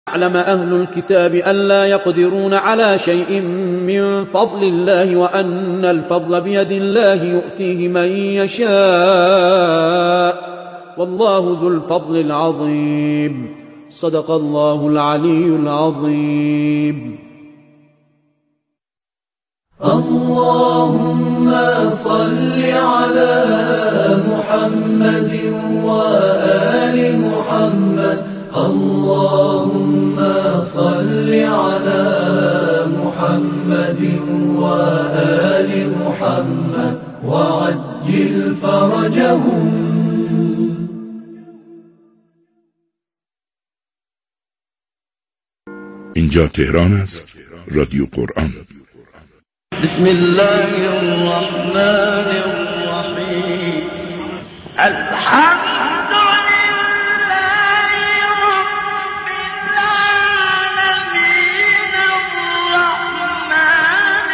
يعلم أهل الكتاب ألا يقدرون على شيء من فضل الله وأن الفضل بيد الله يؤتيه من يشاء والله ذو الفضل العظيم. صدق الله العلي العظيم. اللهم صل على محمد وآل محمد. اللهم صل على محمد وآل محمد وعجل فرجهم. اینجا تهران است، رادیو قرآن. بسم الله الرحمن الرحیم. الحمد لله رب العالمین الرحمن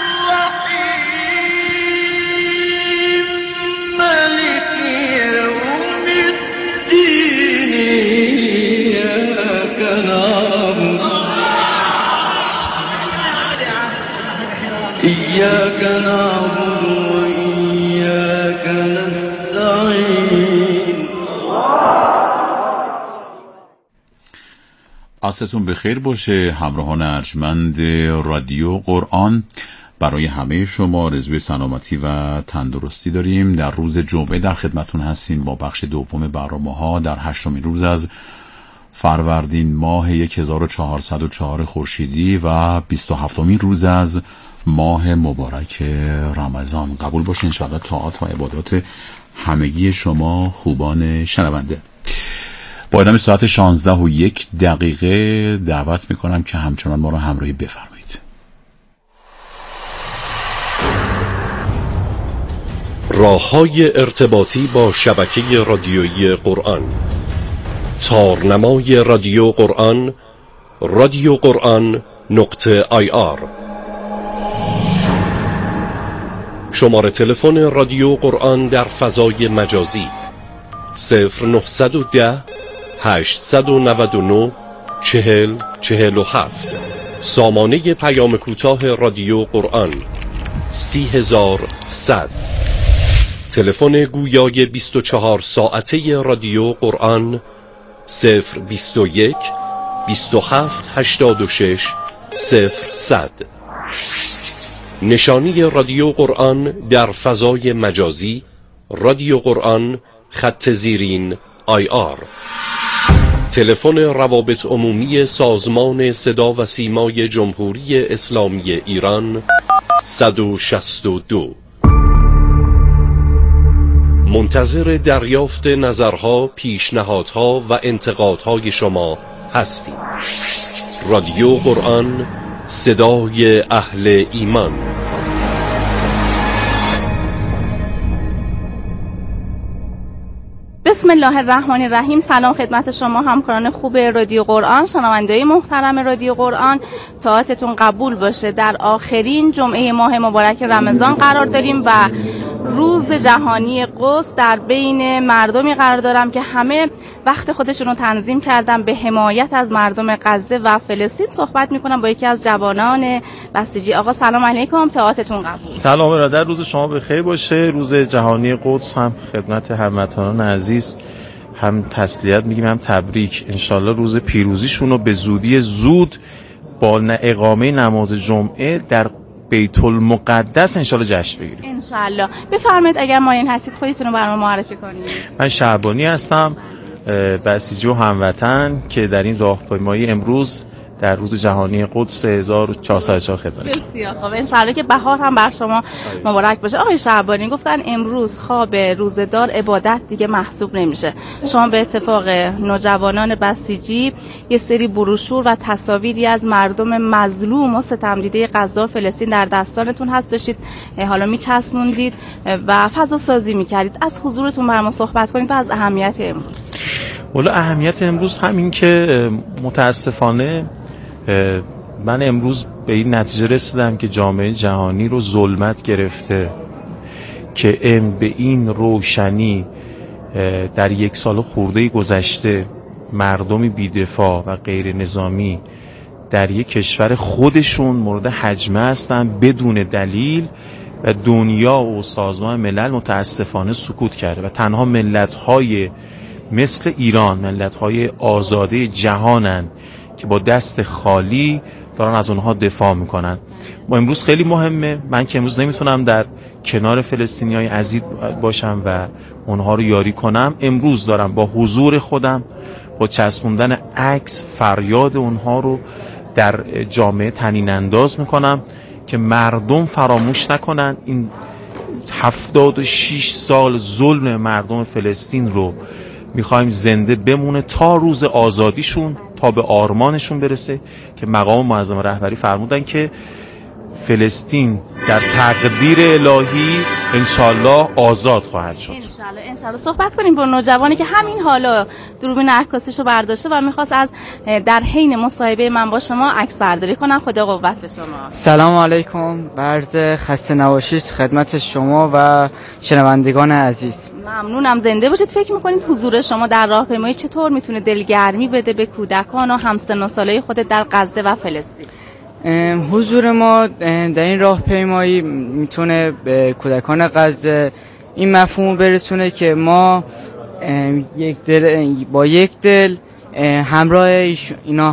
الرحیم مالک یوم الدین ایاک نعبد إياك نعبد وإياك نستعين. عصرتون بخیر باشه همراهان ارجمند رادیو قرآن. برای همه شما آرزوی سلامتی و تندرستی داریم. در روز جمعه در خدمتون هستیم با بخش دوم برنامه‌ها در 8مین روز از فروردین ماه 1404 خورشیدی و 27مین روز از ماه مبارک رمضان. قبول باشه انشاءالله طاعات و عبادات همگی شما خوبان شنونده. با ادامه ساعت 11:01 دعوت میکنم که همچنان ما را همراهی بفرمایید. راه‌های ارتباطی با شبکه رادیویی قرآن: تارنمای رادیو قرآن radioquran.ir. شماره تلفن رادیو قرآن در فضای مجازی 0910 899 4047. سامانه پیام کوتاه رادیو قرآن 30100. تلفن گویای 24 ساعته رادیو قرآن 021 27 86 0100. نشانی رادیو قرآن در فضای مجازی رادیو قرآن _ IR. تلفن روابط عمومی سازمان صدا و سیمای جمهوری اسلامی ایران 162. منتظر دریافت نظرها، پیشنهادها و انتقادهای شما هستیم. رادیو قرآن، صدای اهل ایمان. بسم الله الرحمن الرحیم. سلام خدمت شما همکاران خوب رادیو قرآن، شنونده‌های محترم رادیو قرآن. طاعتتون قبول باشه. در آخرین جمعه ماه مبارک رمضان قرار داریم و روز جهانی قدس در بین مردمی قرار دارم که همه وقت خودشون رو تنظیم کردن به حمایت از مردم غزه و فلسطین. صحبت میکنم با یکی از جوانان بسیجی. آقا سلام علیکم، طاعتتون قبول. سلام برادر، روز شما بخیر باشه. روز جهانی قدس هم خدمت هموطنان عزیز هم تسلیت میگیم هم تبریک. انشالله روز پیروزیشون رو به زودی زود با اقامه نماز جمعه در بیت المقدس انشالله جشن بگیریم. انشالله. بفرمایید اگر مایل هستید خودتون رو برام معرفی کنید. من شعبانی هستم، بسیجی و هموطن که در این راهپیمایی امروز در روز جهانی قدس 1404 خدمت. بسیار خوب. انشالله که بهار هم بر شما مبارک باشه. آقای شعبانی گفتن امروز خواب روزدار عبادت دیگه محسوب نمیشه. شما به اتفاق نوجوانان بسیجی یه سری بروشور و تصاویری از مردم مظلوم و ستمدیده غزه و فلسطین در دستانتون هست داشتید حالا میچسبوندید و فضا سازی میکردید. از حضورتون بر ما صحبت کنید و از اهمیت امروز. والا اهمیت امروز همین که متاسفانه من امروز به این نتیجه رسیدم که جامعه جهانی رو ظلمت گرفته که به این روشنی در یک سال خورده گذشته مردمی بی‌دفاع و غیر نظامی در یک کشور خودشون مورد هجمه هستن بدون دلیل و دنیا و سازمان ملل متاسفانه سکوت کرده و تنها ملت‌های مثل ایران، ملت‌های آزاده جهانن که با دست خالی دارن از اونها دفاع میکنن. ما امروز خیلی مهمه، من که امروز نمیتونم در کنار فلسطینیای عزیز باشم و اونها رو یاری کنم، امروز دارم با حضور خودم با چسبوندن عکس فریاد اونها رو در جامعه طنین انداز میکنم که مردم فراموش نکنن این 76 سال ظلم مردم فلسطین رو میخوایم زنده بمونه تا روز آزادیشون، تا به آرمانشون برسه که مقام معظم رهبری فرمودن که فلسطین در تقدیر الهی انشالله آزاد خواهد شد. انشالله. صحبت کنیم با نوجوانی که همین حالا دوربین عکاسیشو برداشته و میخواست از در حین مصاحبه من با شما عکس برداری کنم. خدا قوت به شما. سلام علیکم، عرض خسته نباشید خدمت شما و شنوندگان عزیز. ممنونم، زنده باشید. فکر میکنید حضور شما در راهپیمایی چطور میتونه دلگرمی بده به کودکان و همسن و سالای خودت در غزه و فلسطین؟ حضور ما در این راهپیمایی میتونه به کودکان غزه این مفهوم برسونه که ما با یک دل همراه اینا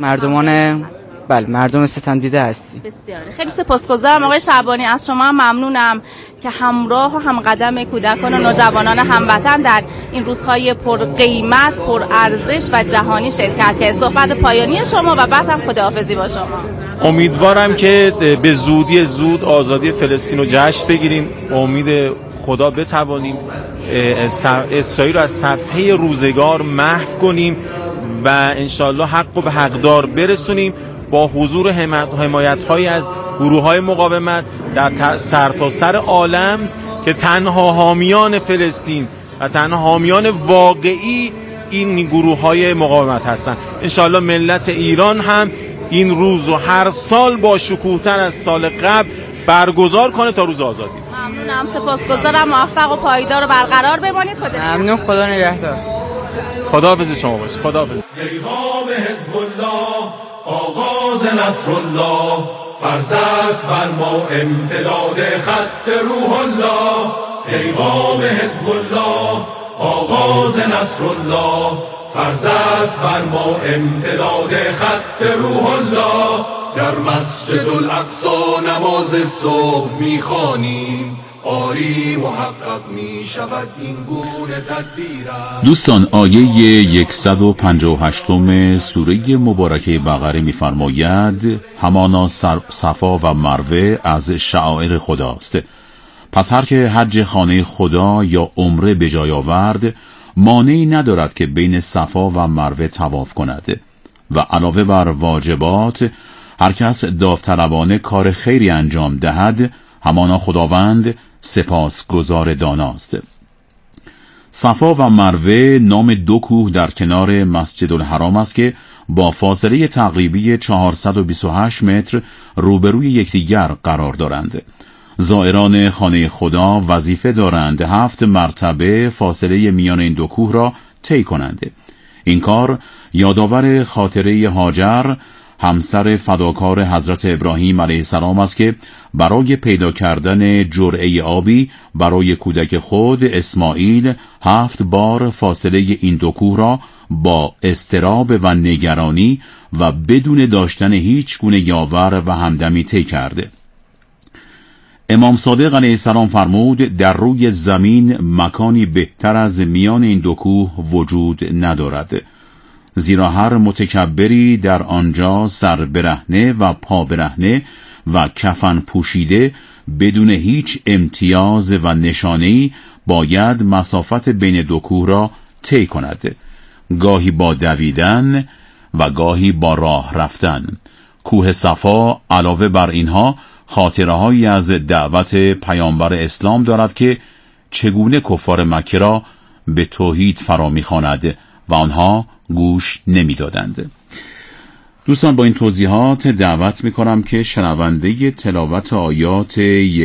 مردم ستمدیده هستیم. بسیار خیلی سپاسگزارم آقای شعبانی، از شما هم ممنونم که همراه و همقدم کودکان و نوجوانان هموطن در این روزهای پر قیمت، پر ارزش و جهانی شرکت کرد. صحبت پایانی شما و بعد هم خداحافظی با شما. امیدوارم که به زودی زود آزادی فلسطین رو جشن بگیریم. امید خدا بتوانیم اسرائیل رو از صفحه روزگار محو کنیم و انشالله حق رو به حقدار برسونیم با حضور حمایت‌هایی از گروه‌های مقاومت در سرتاسر عالم که تنها حامیان فلسطین و تنها حامیان واقعی این گروه‌های مقاومت هستند. انشالله ملت ایران هم این روز رو هر سال با شکوه‌تر از سال قبل برگزار کنه تا روز آزادی. ممنونم، سپاسگزارم. موفق و پایدار و برقرار بمانید. ممنون، خدا نگهدار. خداحافظ شما باشید. خداحافظ. پیغام حزب الله، آغاز نصر الله، فرض است بر ما امتداد خط روح الله. پیغام حزب الله، آغاز نصر الله، فرض است بر ما امتداد خط روح الله. در مسجد الاقصی نماز صبح میخوانیم، آری محقق می شود این گونه تدبیر. دوستان، آیه 158 سوره مبارکه بقره می‌فرماید همانا صفا و مروه از شعائر خداست. پس هر که حج خانه خدا یا عمره به جای آورد مانعی ندارد که بین صفا و مروه طواف کند و علاوه بر واجبات هر کس داوطلبانه کار خیری انجام دهد همانا خداوند سپاسگزار داناست. صفا و مروه نام دو کوه در کنار مسجد الحرام است که با فاصله تقریبی 428 متر روبروی یکدیگر قرار دارند. زائران خانه خدا وظیفه دارند 7 مرتبه فاصله میان این دو کوه را طی کنند. این کار یادآور خاطره هاجر همسر فداکار حضرت ابراهیم علیه السلام است که برای پیدا کردن جرعه آبی برای کودک خود اسماعیل 7 بار فاصله این دو کوه را با اضطراب و نگرانی و بدون داشتن هیچ گونه یاور و همدمی طی کرده. امام صادق علیه السلام فرمود در روی زمین مکانی بهتر از میان این دو کوه وجود ندارد، زیرا هر متکبری در آنجا سر برهنه و پا برهنه و کفن پوشیده بدون هیچ امتیاز و نشانه‌ای باید مسافت بین دو کوه را طی کند، گاهی با دویدن و گاهی با راه رفتن. کوه صفا علاوه بر اینها خاطره‌هایی از دعوت پیامبر اسلام دارد که چگونه کفار مکه را به توحید فرا می‌خواند و آنها گوش نمی‌دادند. دوستان، با این توضیحات دعوت می‌کنم که شنونده تلاوت آیات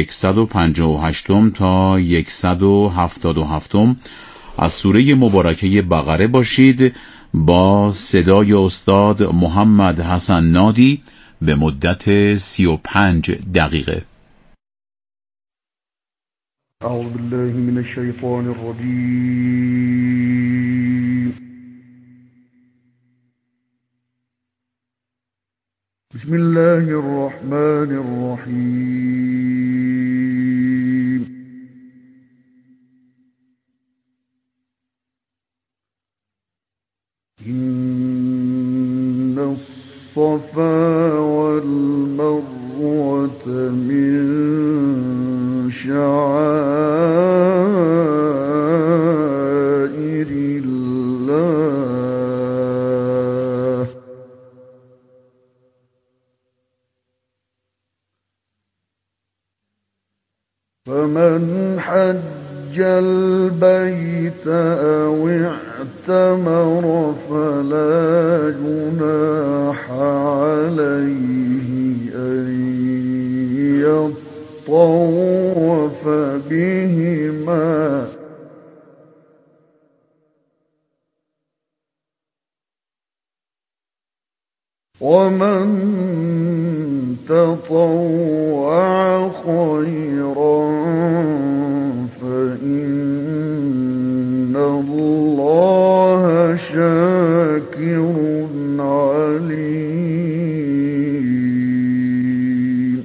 158 تا 177 از سوره مبارکه بقره باشید با صدای استاد محمد حسن نادی به مدت 35 دقیقه. اعوذ بالله من الشیطان الرجیم. بسم الله الرحمن الرحیم. إن الصفا والمروة من شعائر الله فمن حج البيت أو اعتمر فلا جناح عليه أن يطوف بهما ومن تطوع خيرا فإن الله شاكر عليم.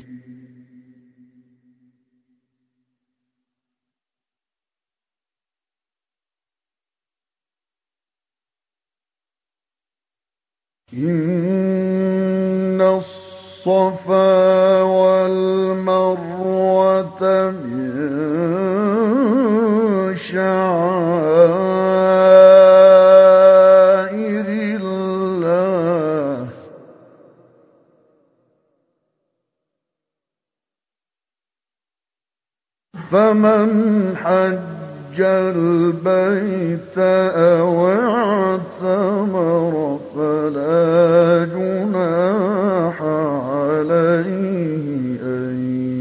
إن الصفا والمروة من شعائر الله فمن حج البيت أو اعتمر فلا جناح عليه أن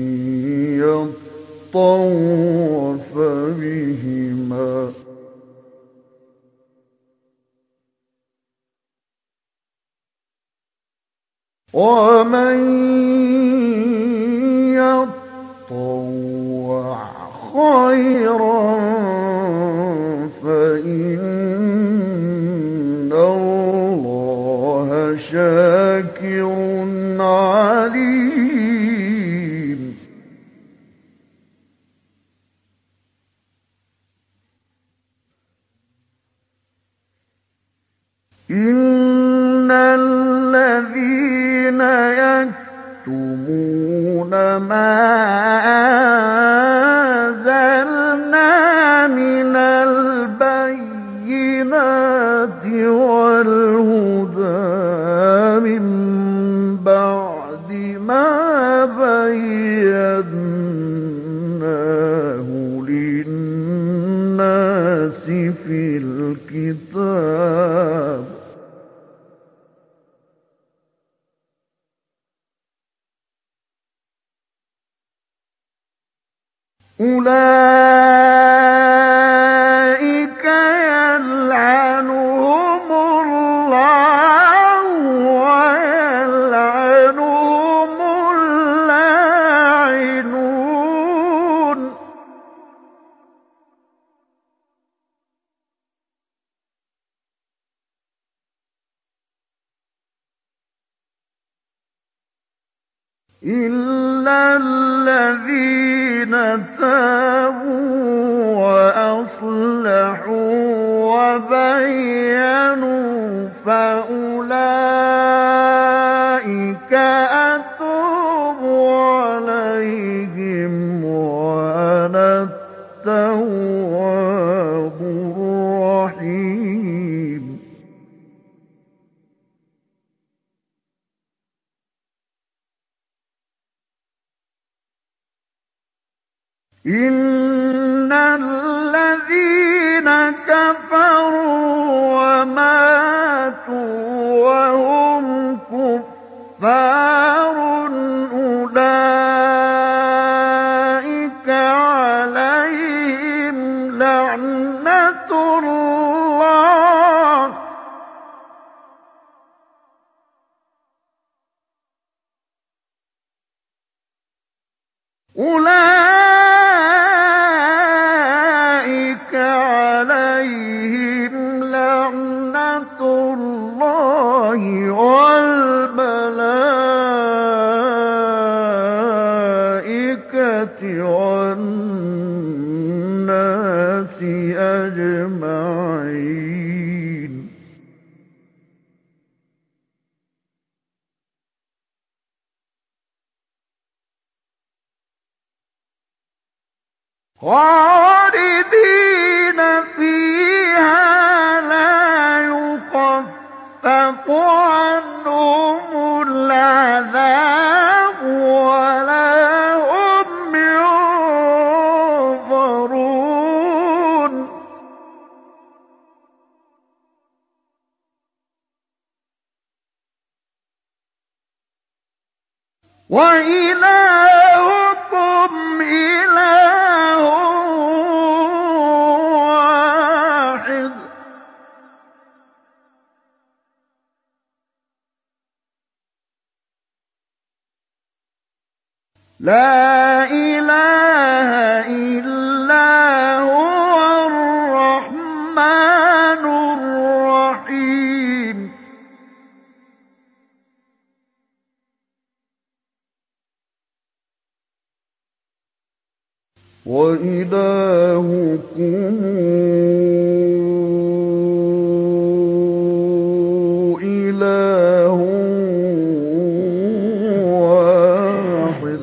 يطوف بهما ومن يطوع خيرا فإن الله شاكر عليم. إن الذين يكتمون ما أنزلنا من البينات والهدى من بعد ما بيناه للناس في الكتاب أولئك يلعنهم الله ويلعنهم اللاعنون. إلا الذين تابوا وأصلحوا وبينوا فأولئك أتوب عليهم وأنا التواب الرحيم. إن الذين كفروا وماتوا وهم كفار أولئك عليهم لعنة الله أولئك عليهم لعنة الله والملائكة والناس أجمعين. خالدين فيها لا يخفف عنهم العذاب ولا هم ينظرون. وإلهكم إله واحد لا إله إلا هو الرحمن الرحيم. وإلهكم إله واحد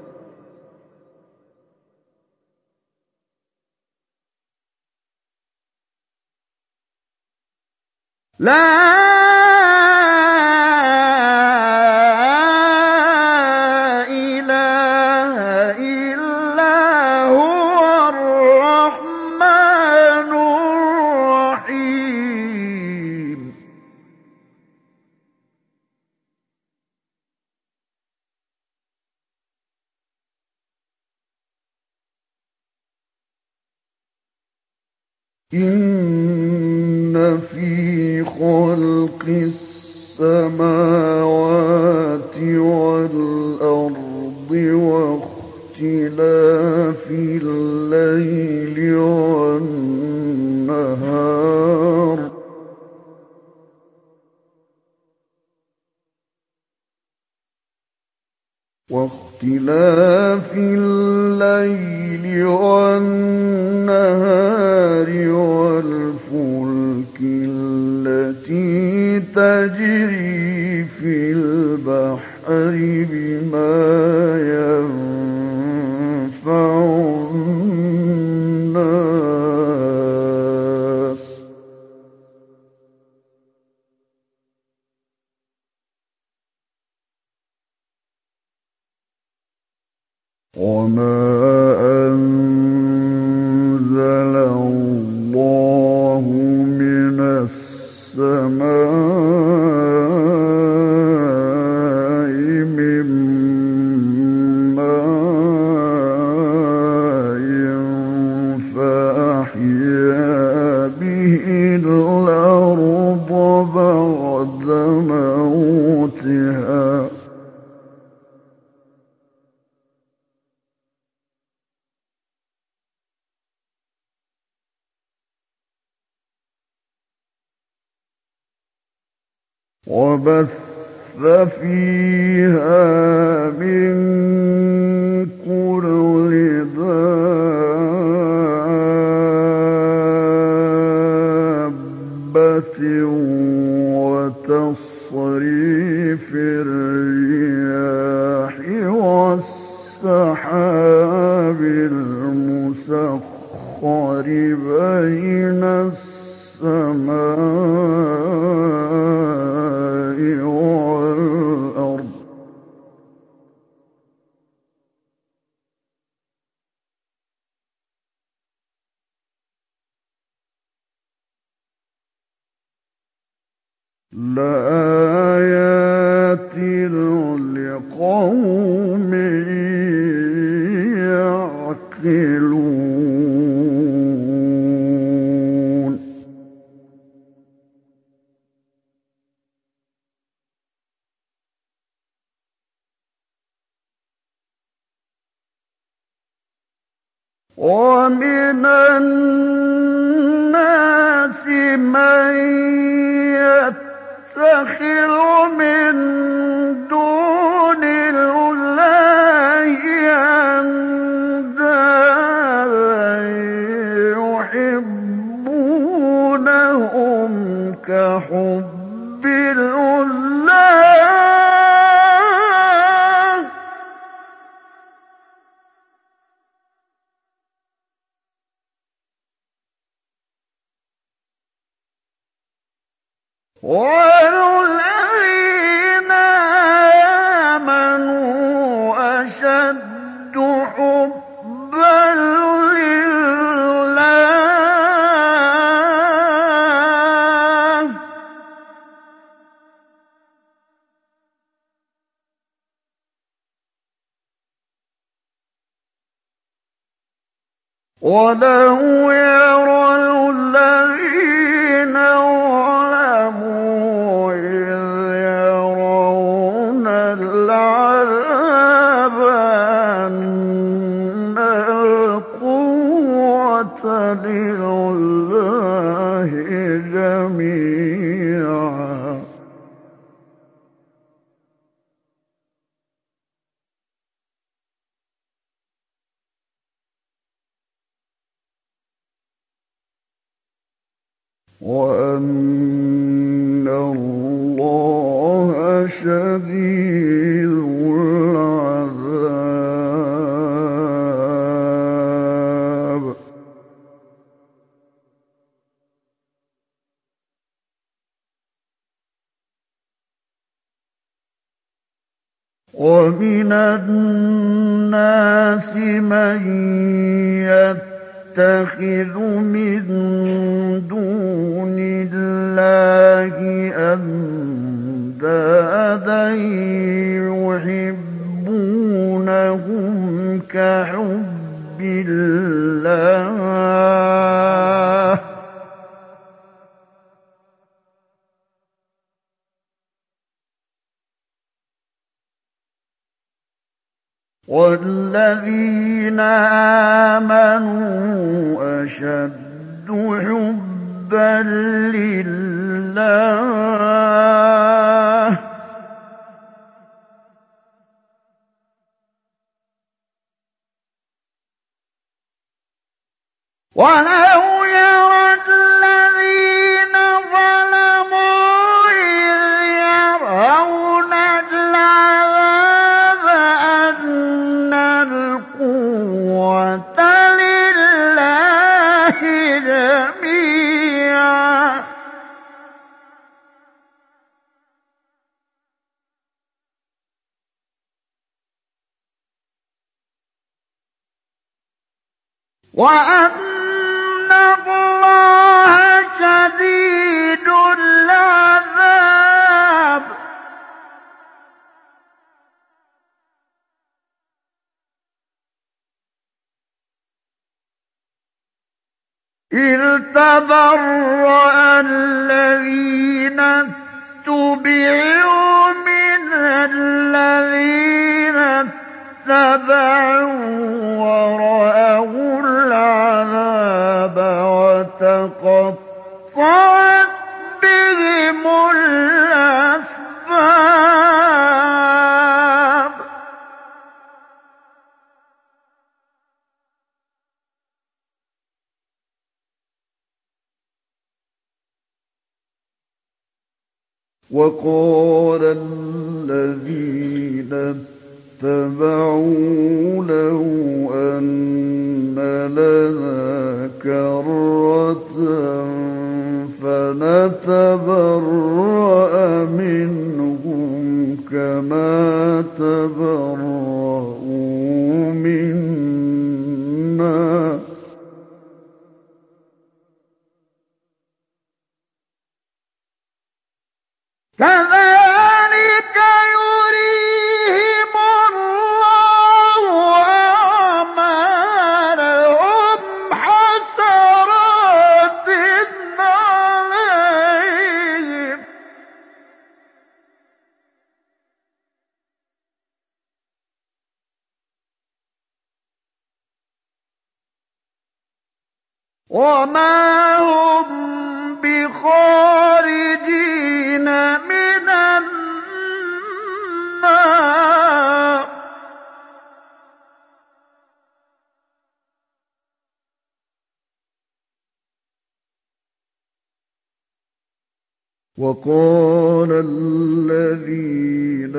لا إن في خلق السماوات والأرض واختلاف الليل والنهار والفلك التي تجري في البحر بما ينفع الناس وما أنزل الله من السماء من ماء فأحيا به الأرض بعد موتها وبث فيها من كل دابة وتصريف الرياح والسحاب المسخر بين السماء والأرض لآيات لقوم يعقلون ومن الناس من يتخذ من دون الله أندادا يحبونهم كحب الله والذين آمنوا أشد حبا لله ولو يرى الذين ظلموا إذ يرون العذاب أن القوة لله جميعا وأن الله شديد العذاب ومن الناس من يتخذ من دون الله أندادا يحبونهم كحب الله والذين آمنوا أشد حبا لله ولو يرى الذين ظلموا إذ يرون العذاب أن القوة لله جميعا وأن الله شديد العذاب إذ تبرأ الذين اتبعوا من الذين اتبعوا ورأوا العذاب وتقطعت بهم الأسباب وقال الذين اتبعوا لو أن لنا كرة فنتبرأ منهم كما تبرأوا منا كذلك يريهم الله أعمالهم حسرات عليهم وما هم بخارجين من النار وقال الذين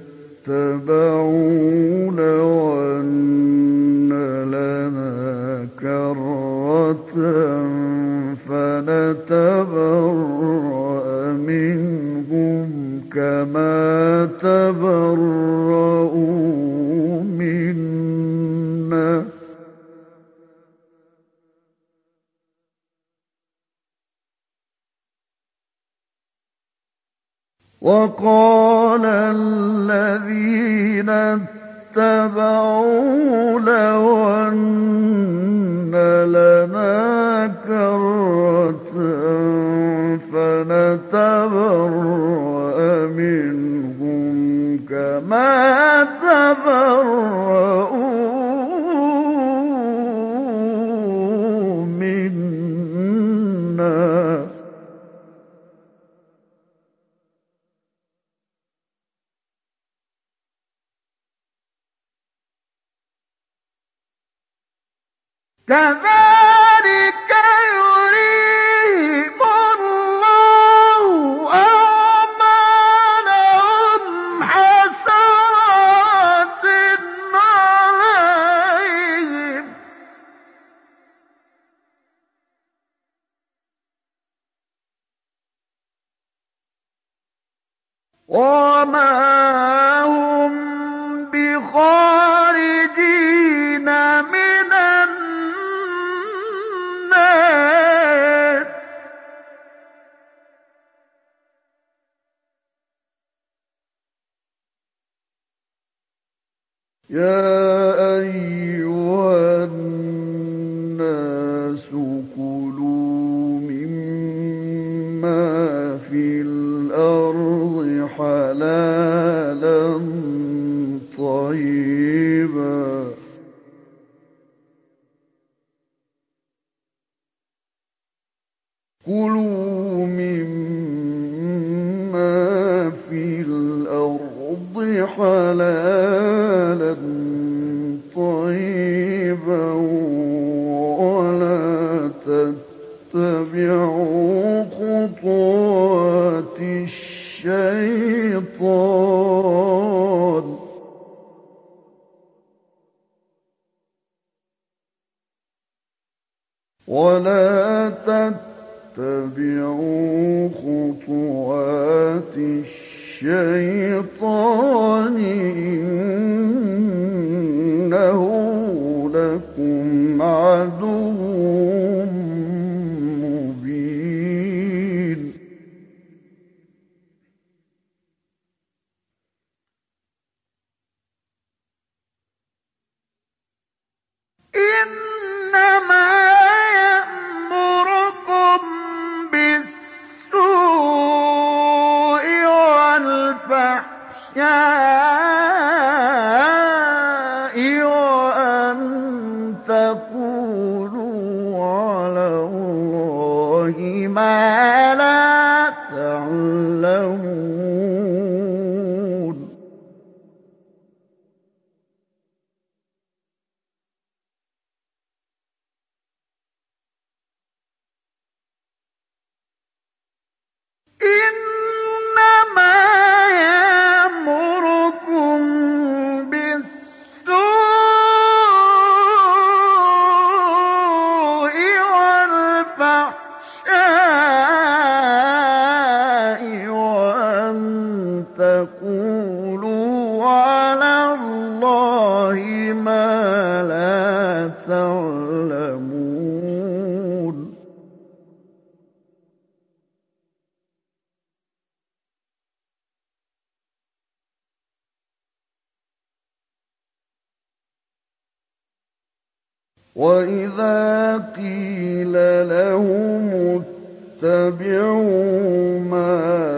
اتبعوا لو أن لنا كرة فنتبرأ منهم كما تبرؤوا منا وقال الذين اتبعوا لو أن لنا كرة فنتبرأ منهم كما تبرؤوا منا كذلك يريهم الله أعمالهم حسرات عليهم وما هم بخارجين من النار يا أيها الناس كلوا مما في الأرض حلالا طيبا كلوا مما في الأرض حلالا طيبا ولا تتبعوا خطوات الشيطان ولا تتبعوا خطوات الشيطان إنه لكم عدو مبين إنما يأمركم بالسوء والفحشاء وأن تقولوا على الله ما لا تعلمون إنما يأمركم بالسوء والفحشاء وأن تقولوا على الله ما لا تعلمون وإذا قيل لهم اتبعوا ما